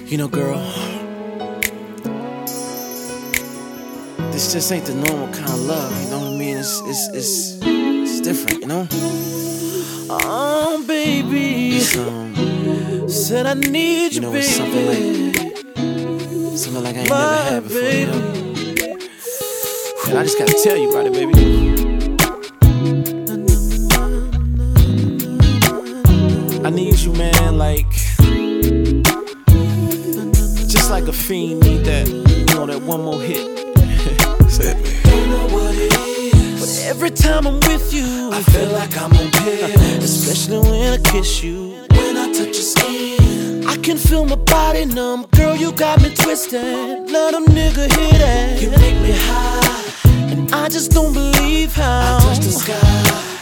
You know, girl, this just ain't the normal kind of love, you know what I mean? It's different, you know? Oh, baby, said I need you, baby. It's something like I ain't never had before, you know? And I just gotta tell you about it, baby. I need you, man, just like a fiend need that, that one more hit. Don't know what it is, but every time I'm with you, I feel like I'm on pills. Especially when I kiss you, when I touch your skin, I can feel my body numb. Girl, you got me twisted. Let a nigga hear that. You make me high, and I just don't believe how I touch the sky.